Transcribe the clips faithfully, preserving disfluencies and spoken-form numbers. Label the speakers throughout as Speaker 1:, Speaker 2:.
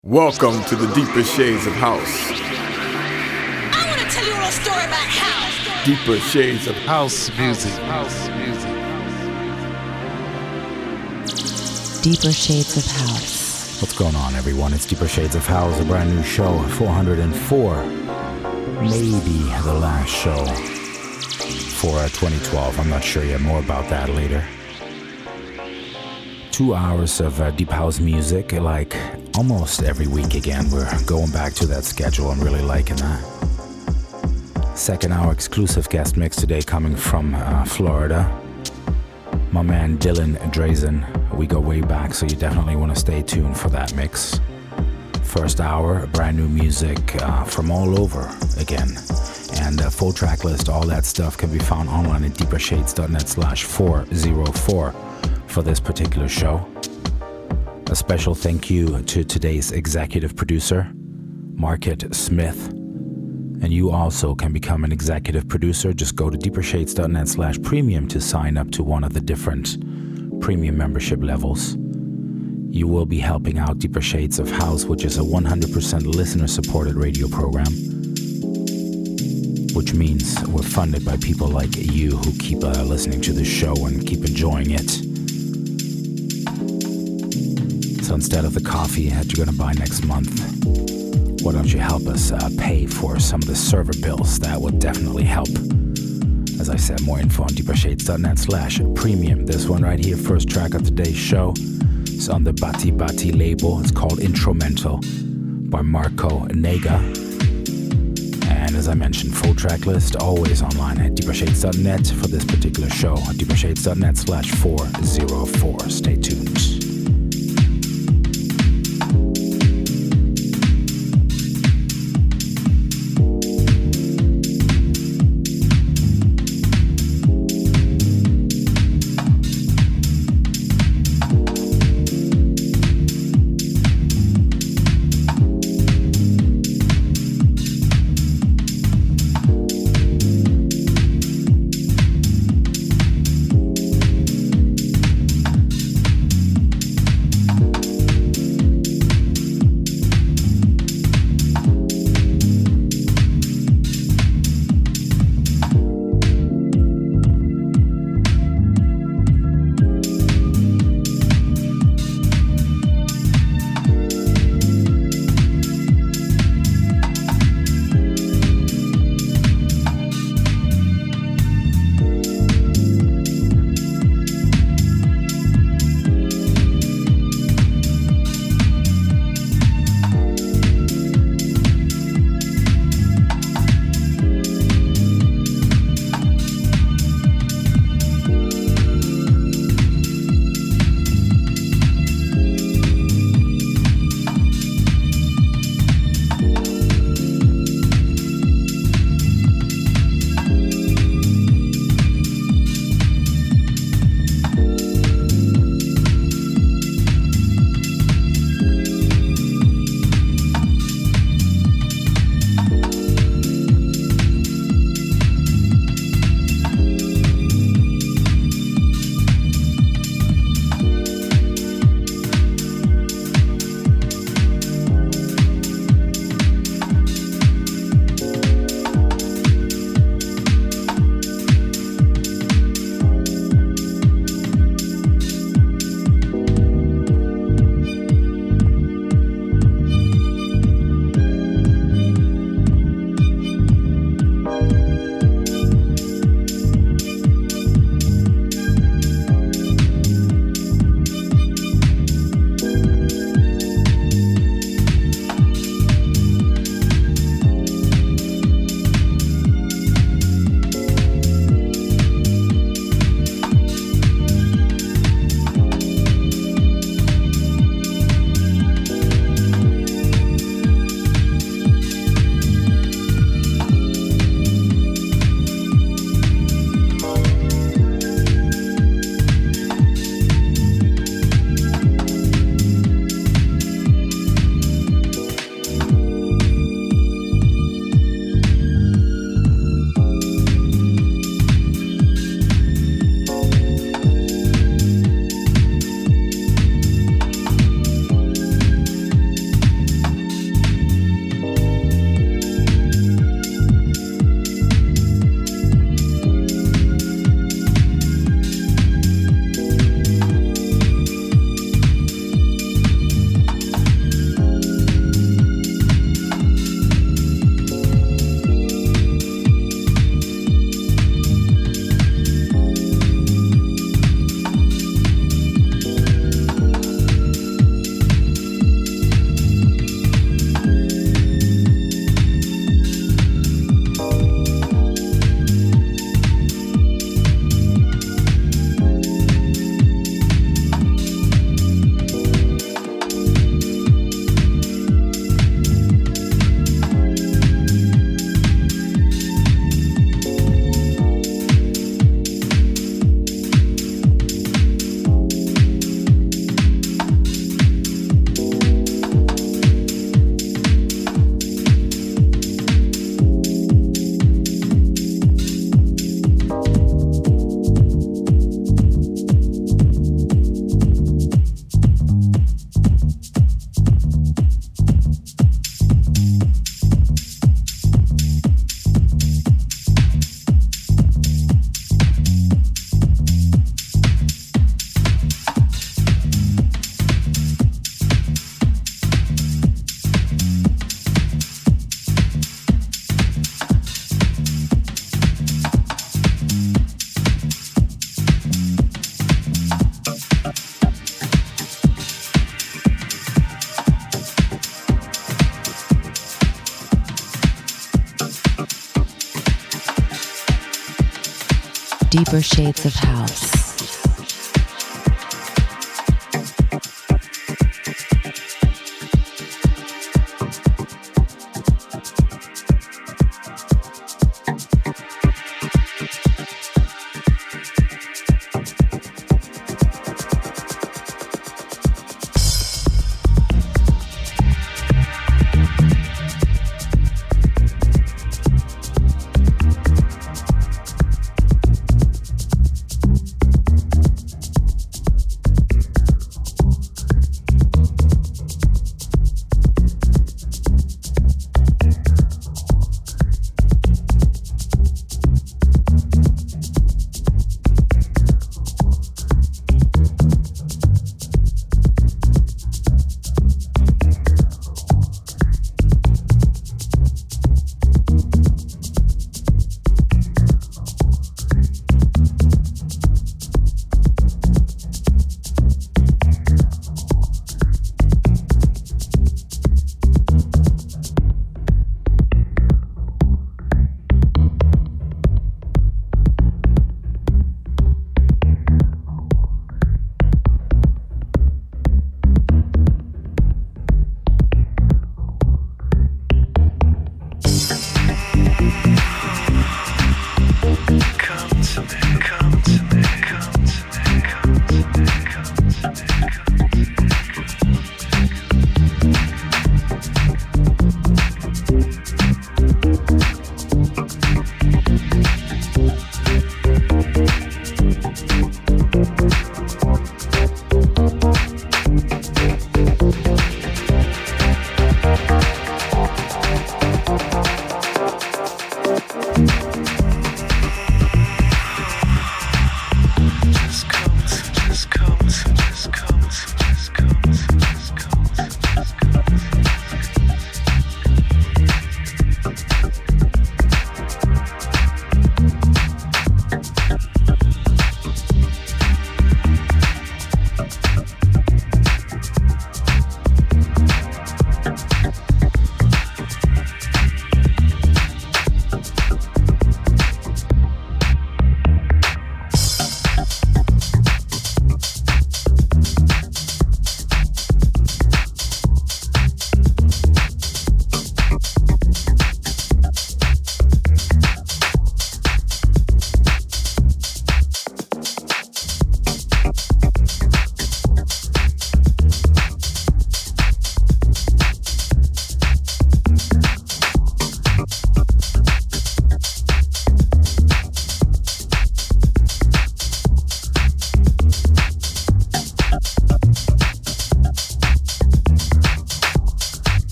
Speaker 1: Welcome to the Deeper Shades of House.
Speaker 2: I want to tell you a little story about house.
Speaker 1: Deeper Shades of
Speaker 3: House music. House music.
Speaker 4: Deeper Shades of House.
Speaker 5: What's going on, everyone? It's Deeper Shades of House, a brand new show, four hundred four. Maybe the last show for uh, twenty twelve. I'm not sure yet. More about that later. Two hours of uh, deep house music, like almost every week again. We're going back to that schedule. I'm really liking that. Second hour exclusive guest mix today coming from uh, Florida. My man Dylan Drazen. We go way back, so you definitely want to stay tuned for that mix. First hour, brand new music uh, from all over again. And a full track list, all that stuff can be found online at deepershades.net slash 404 for this particular show. A special thank you to today's executive producer, Market Smith. And you also can become an executive producer. Just go to deepershades.net slash premium to sign up to one of the different premium membership levels. You will be helping out Deeper Shades of House, which is a one hundred percent listener-supported radio program, which means we're funded by people like you who keep uh, listening to the show and keep enjoying it. So instead of the coffee that you're going to buy next month, why don't you help us uh, pay for some of the server bills? That will definitely help. As I said, more info on deepershades.net slash premium. This one right here, first track of today's show, is on the Bati Bati label. It's called Instrumental by Marco Nega. And as I mentioned, full track list always online at deepershades dot net for this particular show. deepershades.net slash 404. Stay tuned.
Speaker 4: Deeper Shades of House.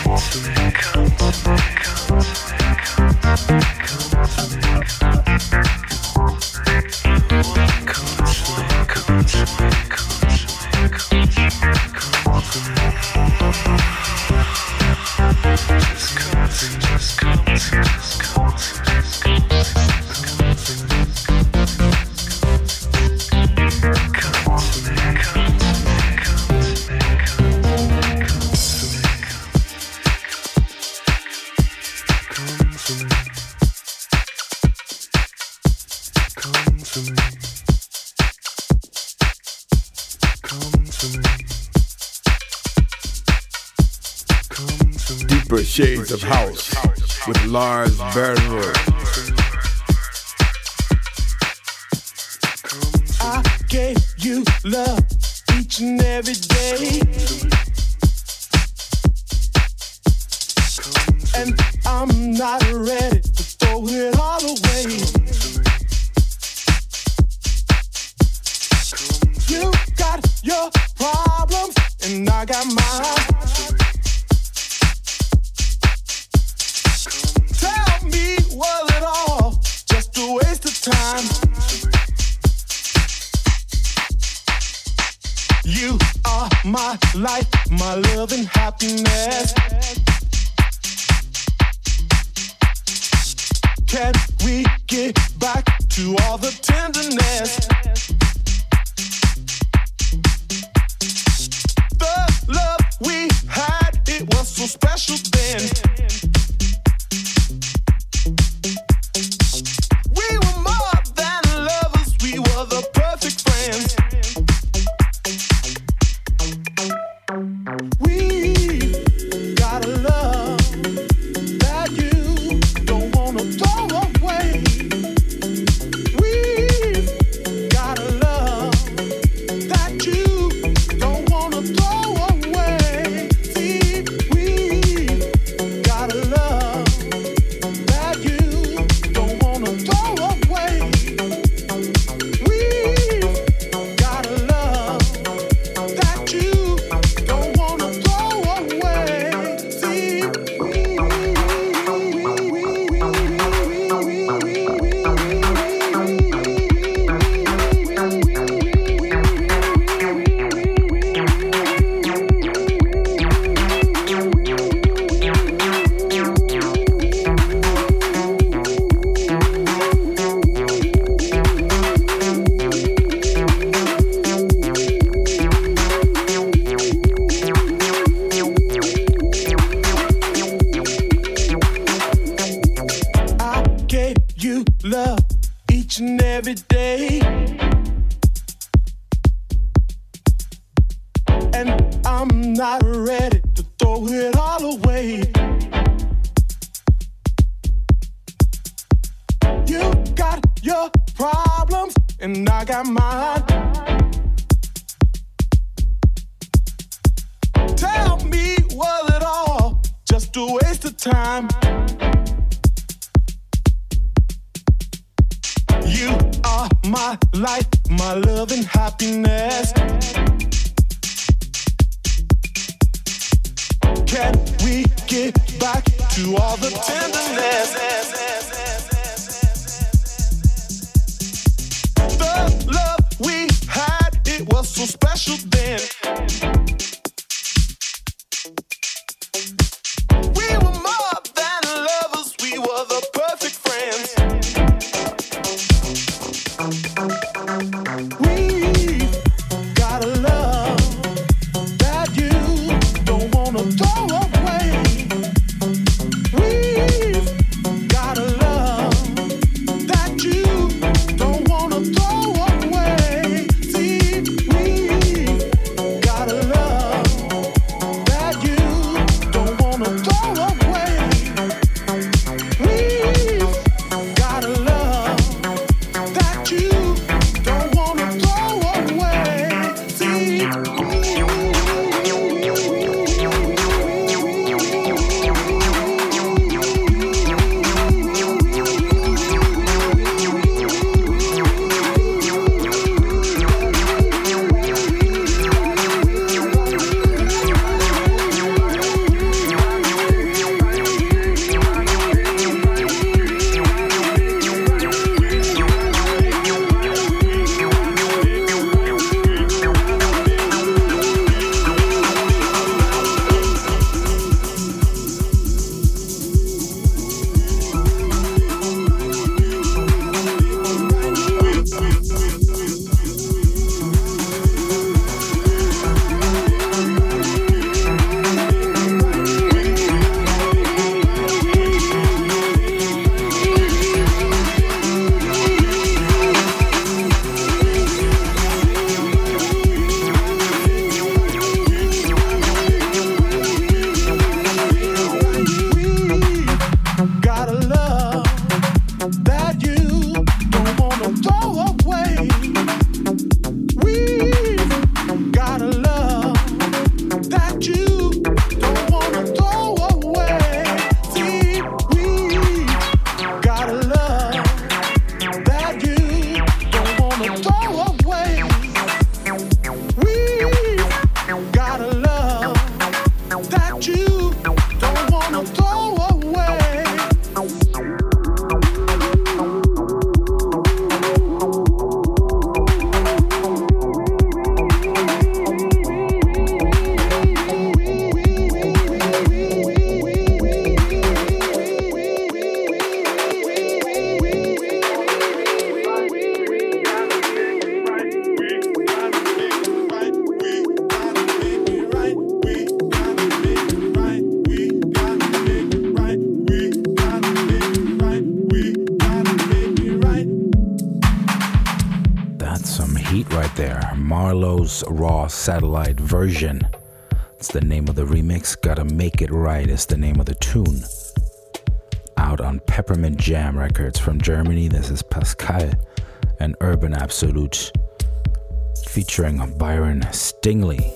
Speaker 1: Shades of House with Lars Bernberg.
Speaker 6: I gave you love each and every day, and I'm not ready to throw it all away. You got your problems and I got mine. Was it all just a waste of time? You are my life, my love and happiness. Can we get back to all the tenderness? The love we had, it was so special then. Got
Speaker 5: right there. Marlowe's Raw Satellite Version. It's the name of the remix. Gotta Make It Right is the name of the tune. Out on Peppermint Jam Records from Germany. This is Pascal and Urban Absolute featuring Byron Stingley.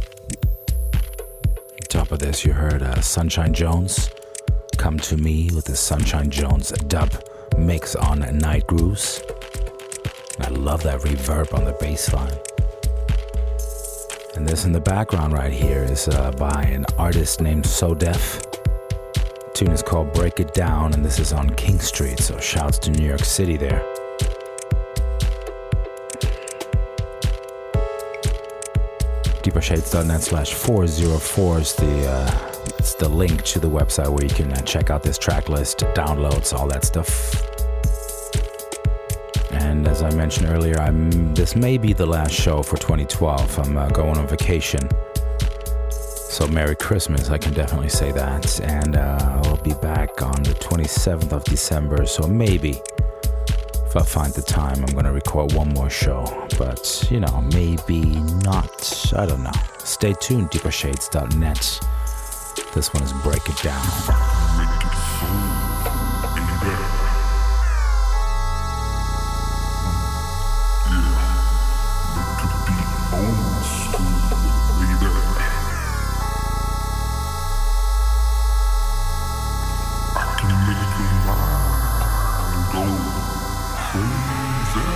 Speaker 5: Top of this, you heard uh, Sunshine Jones Come to Me with the Sunshine Jones dub mix on Night Grooves. I love that reverb on the bass line. And this in the background right here is uh, by an artist named So Def. The tune is called Break It Down, and this is on King Street, so shouts to New York City there. deepershades.net slash 404 is the uh, it's the link to the website where you can uh, check out this track list, downloads, all that stuff. And as I mentioned earlier, I'm this may be the last show for twenty twelve. I'm uh, going on vacation, so Merry Christmas, I can definitely say that. And uh, I'll be back on the twenty-seventh of December, so maybe if I find the time, I'm going to record one more show. But, you know, maybe not. I don't know. Stay tuned, deepershades dot net. This one is Break It Down.
Speaker 7: Make it so, baby. Yeah, make the beat old school, baby. I can make your mind go crazy.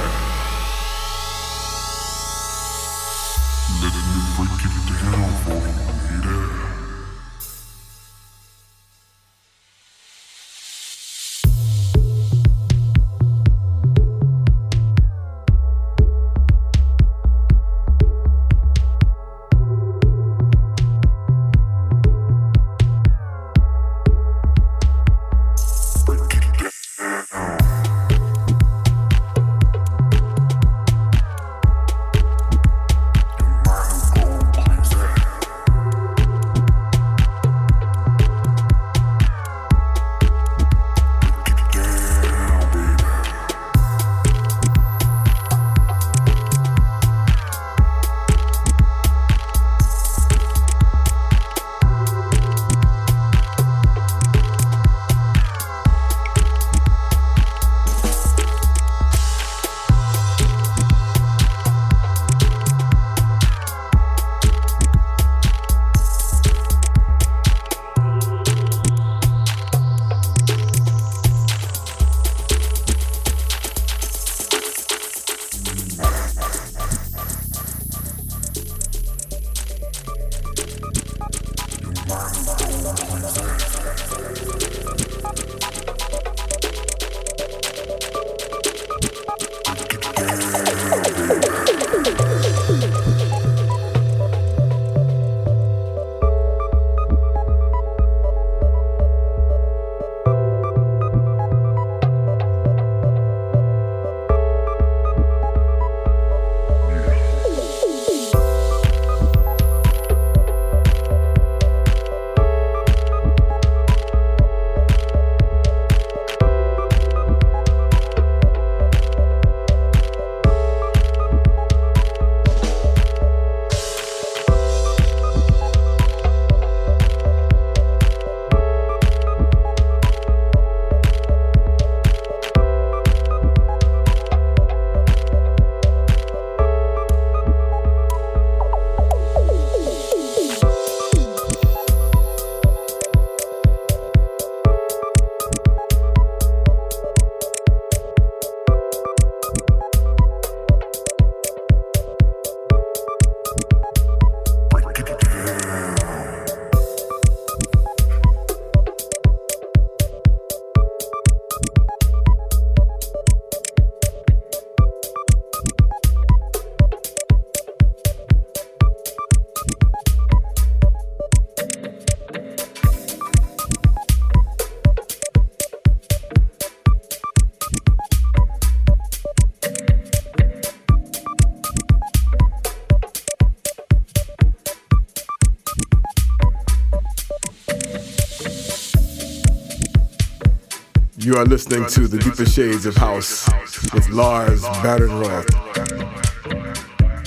Speaker 7: Let me break it down for you, lady.
Speaker 1: You are listening to The Deeper Shades of House with Lars Badenroth.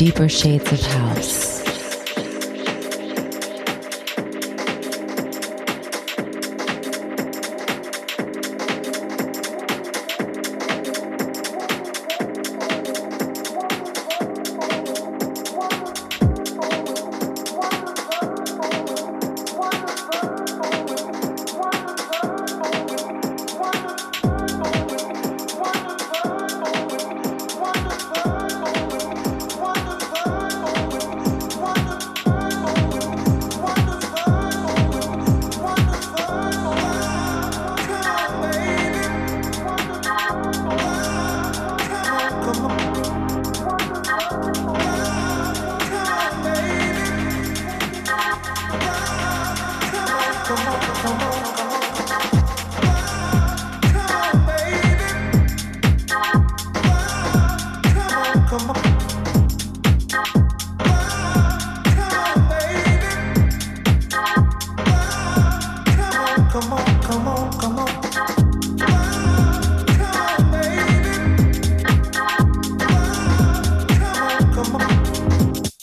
Speaker 4: Deeper shades of house.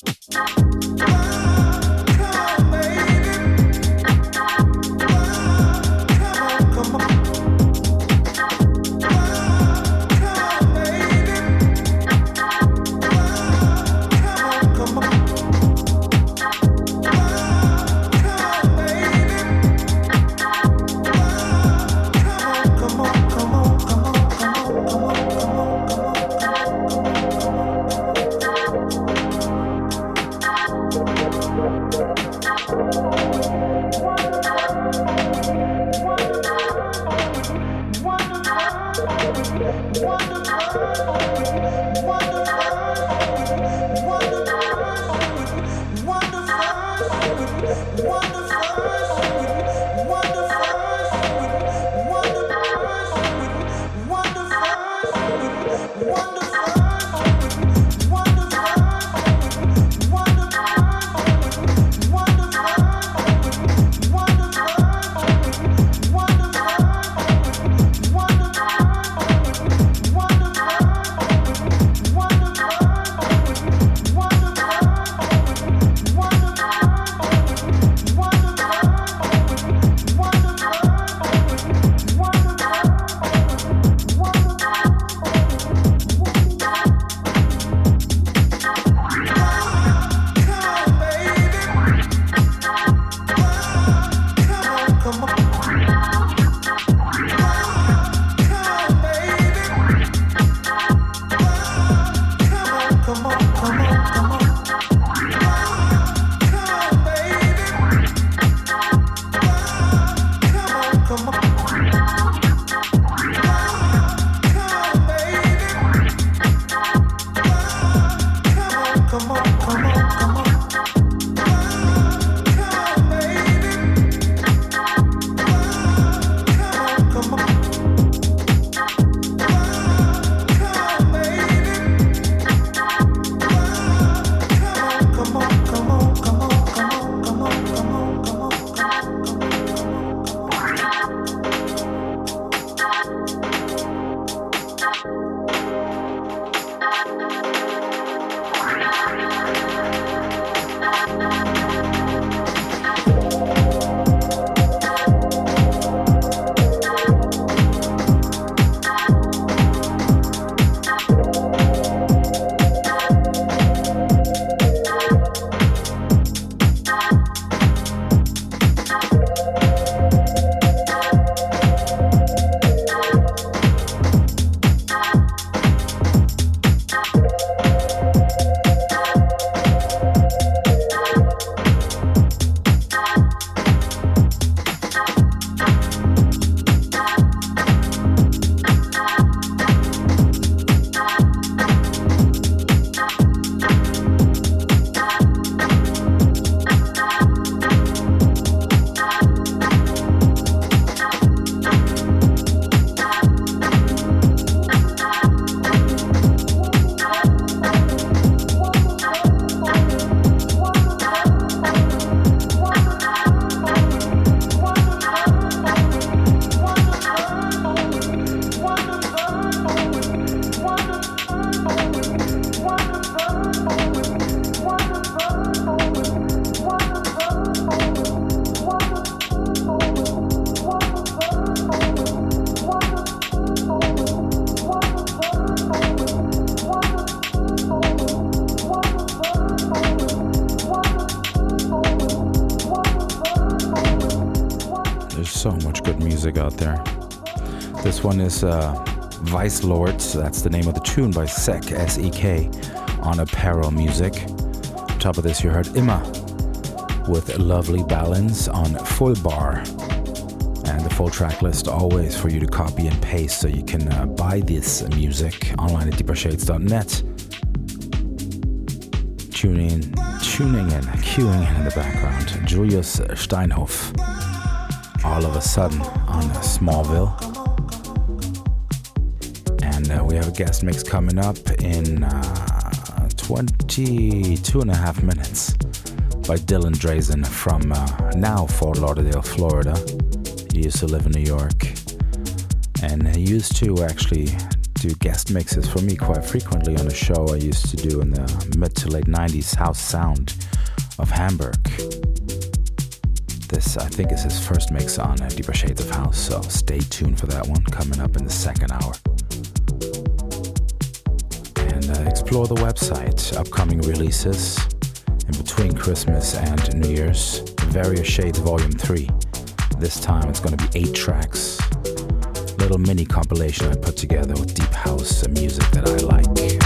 Speaker 6: Come on.
Speaker 5: There's so much good music out there. This one is uh, Vice Lords. That's the name of the tune by Sek, S E K, on Apparel Music. On top of this, you heard Imma with Lovely Balance on Full Bar. And the full track list always for you to copy and paste so you can uh, buy this music online at deeper shades dot net. Tuning in, tuning in, queuing in in the background, Julius Steinhoff. All of a sudden on Smallville. And uh, we have a guest mix coming up in uh, twenty-two and a half minutes by Dylan Drazen from uh, now Fort Lauderdale, Florida. He used to live in New York. And he used to actually do guest mixes for me quite frequently on a show I used to do in the mid to late nineties, House Sound of Hamburg. This, I think, is his first mix on Deeper Shades of House, so stay tuned for that one coming up in the second hour. And uh, explore the website, upcoming releases in between Christmas and New Year's. Various Shades Volume three. This time it's going to be eight tracks. Little mini compilation I put together with deep house music that I like.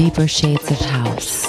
Speaker 4: Deeper shades of house.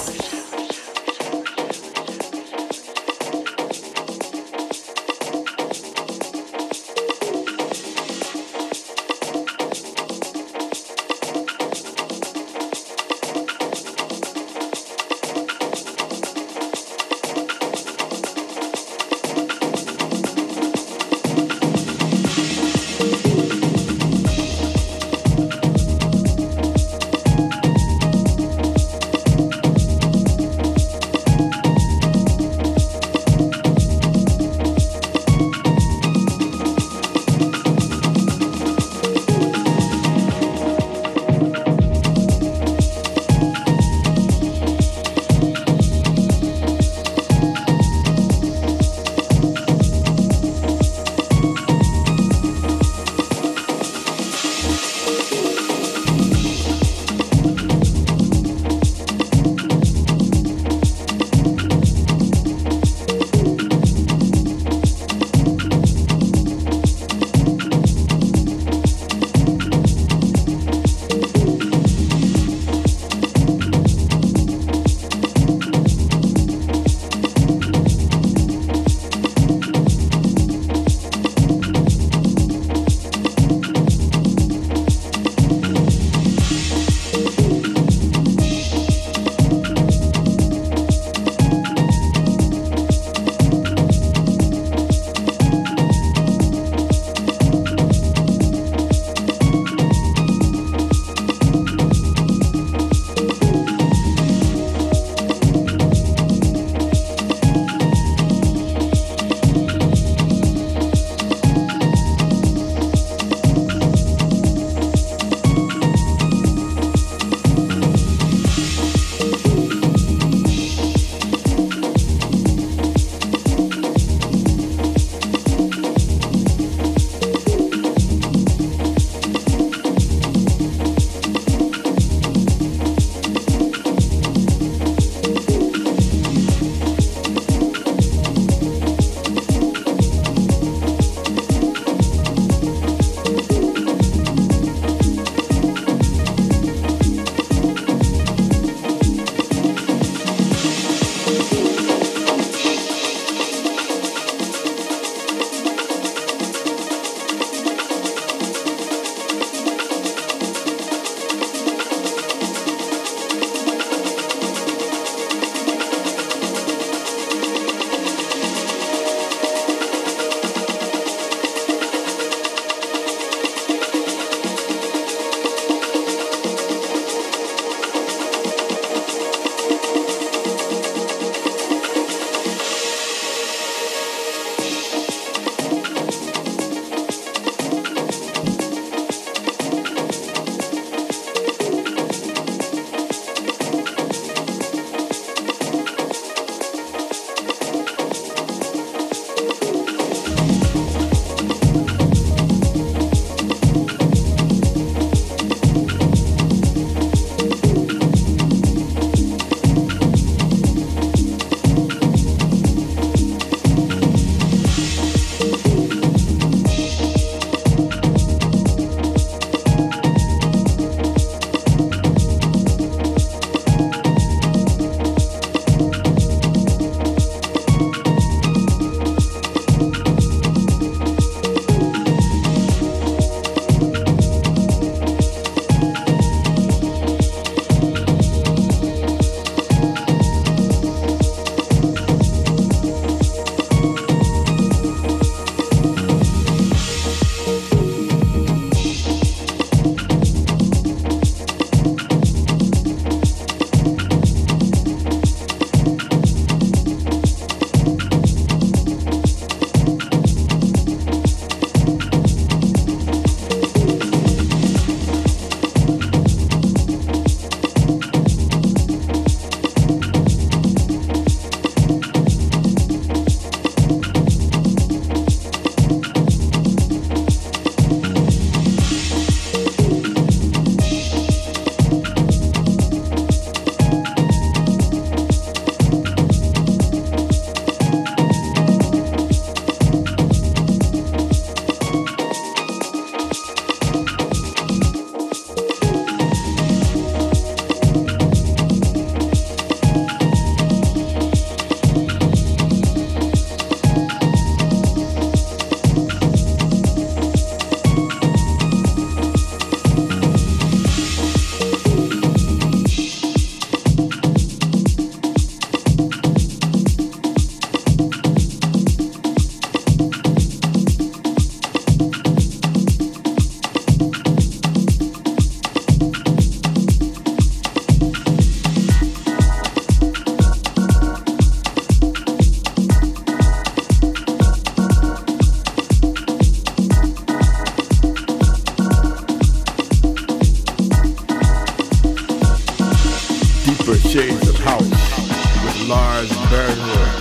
Speaker 1: very hood.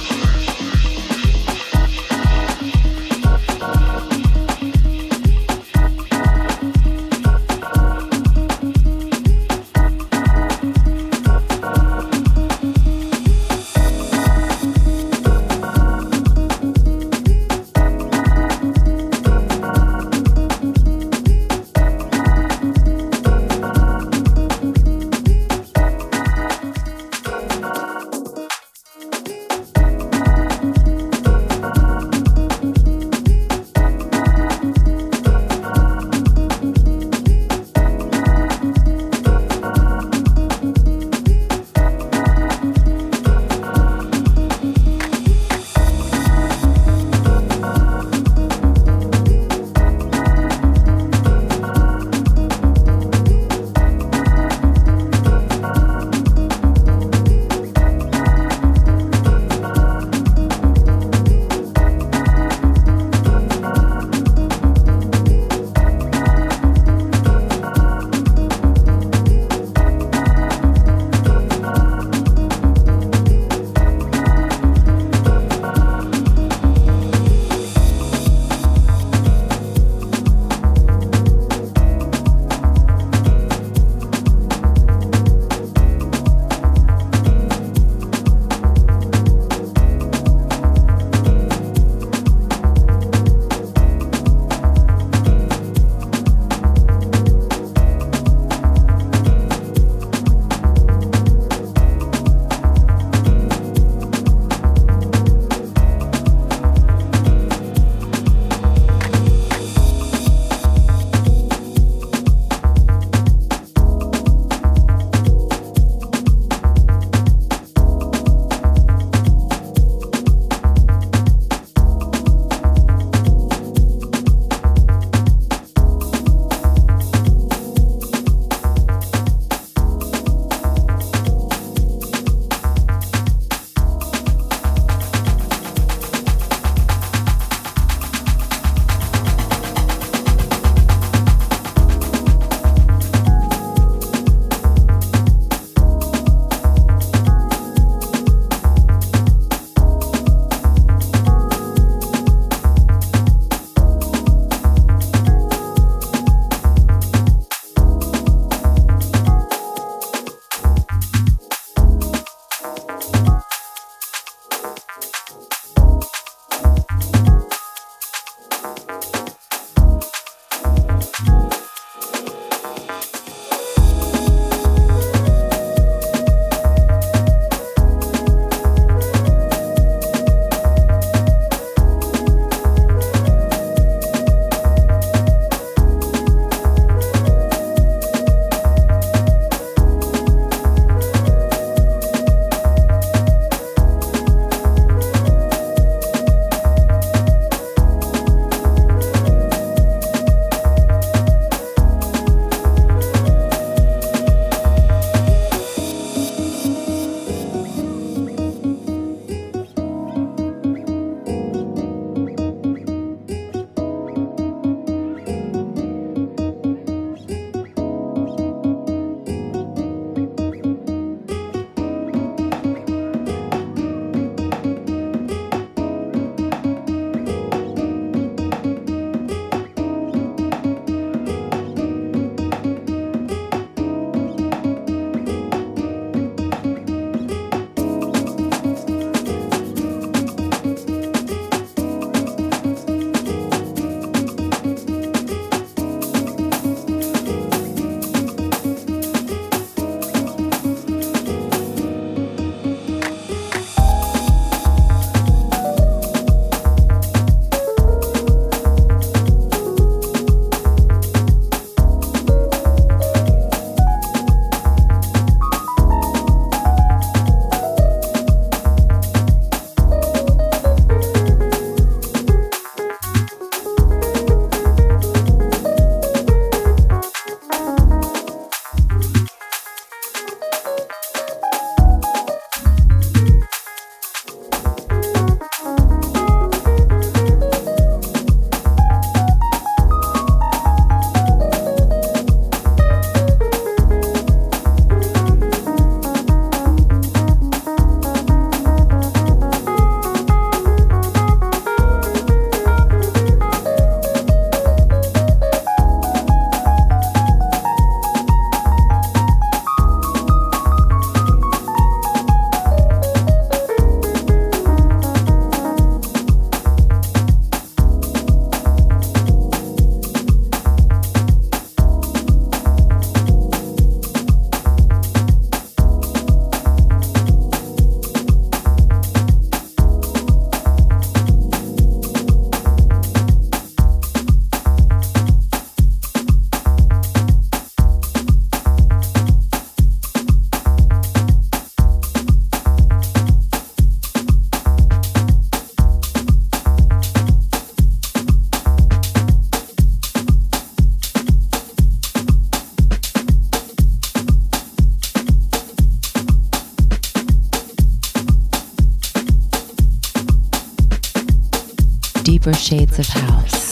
Speaker 4: Deeper Shades of House.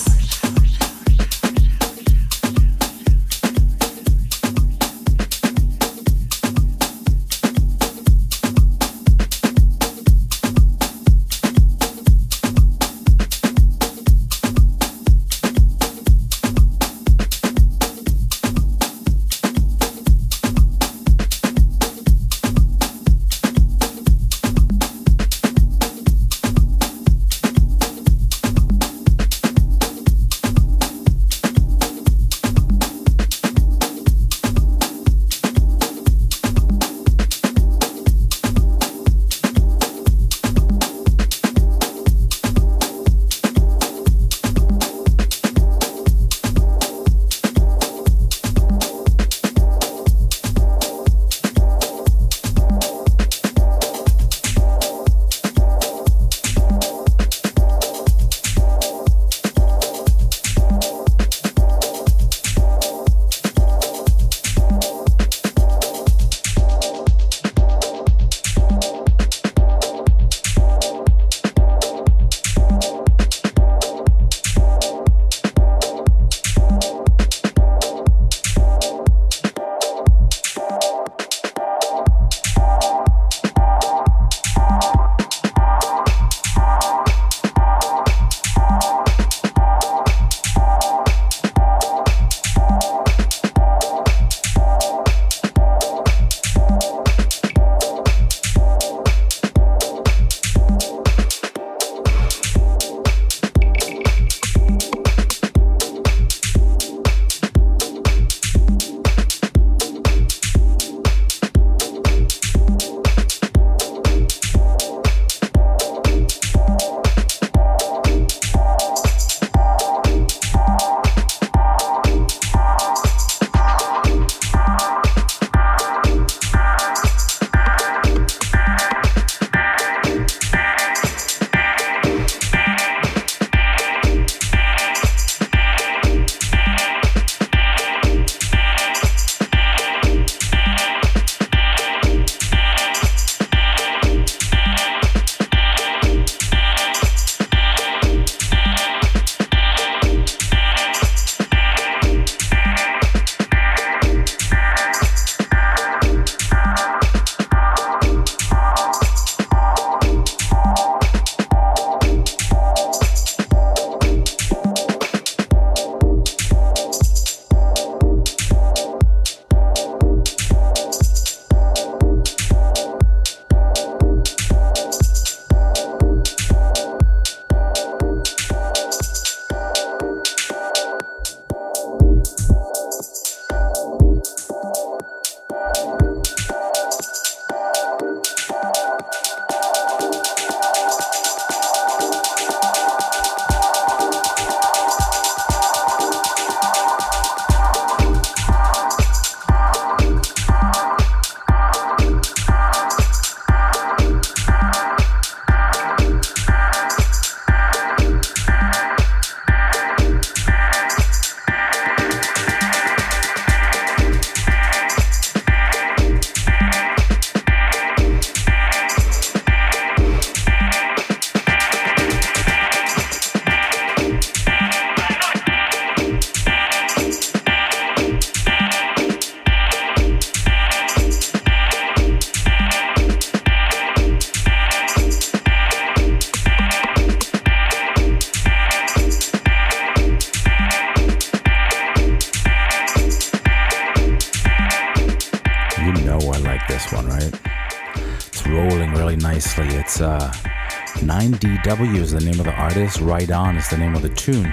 Speaker 4: It's uh, nine D W is the name of the artist. Right On is the name of the tune.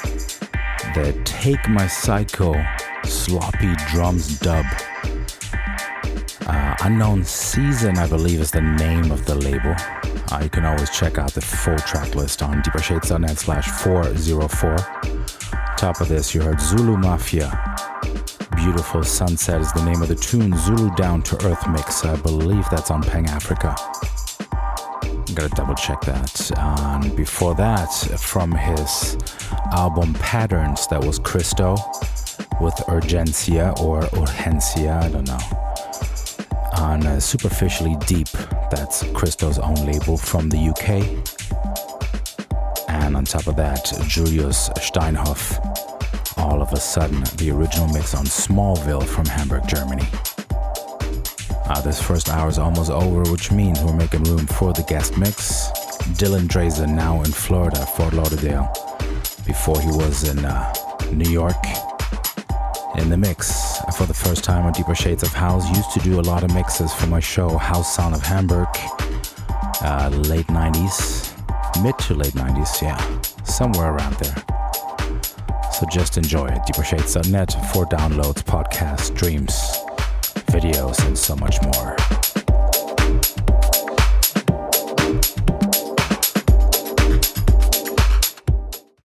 Speaker 4: The Take My Psycho sloppy drums dub. Uh, Unknown Season, I believe, is the name of the label. Uh, you can always check out the full track list on deepershades.net slash 404. Top of this, you heard Zulu Mafia. Beautiful Sunset is the name of the tune. Zulu Down to Earth mix. I believe that's on Pang Africa. Gotta double check that. And before that, from his album Patterns, that was Christo with Urgencia or Urgencia, I don't know. On uh, Superficially Deep, that's Christo's own label from the U K. And
Speaker 5: And on top of that, Julius Steinhoff, All of a Sudden, the original mix on Smallville from Hamburg, Germany. Uh, this first hour is almost over, which means we're making room for the guest mix. Dylan Drazen, now in Florida, Fort Lauderdale. Before he was in uh, New York. In the mix for the first time on Deeper Shades of House. Used to do a lot of mixes for my show House Sound of Hamburg. Uh, late nineties, mid to late nineties, yeah, somewhere around there. So just enjoy it. deeper shades dot net for downloads, podcasts, streams, videos, and so much more.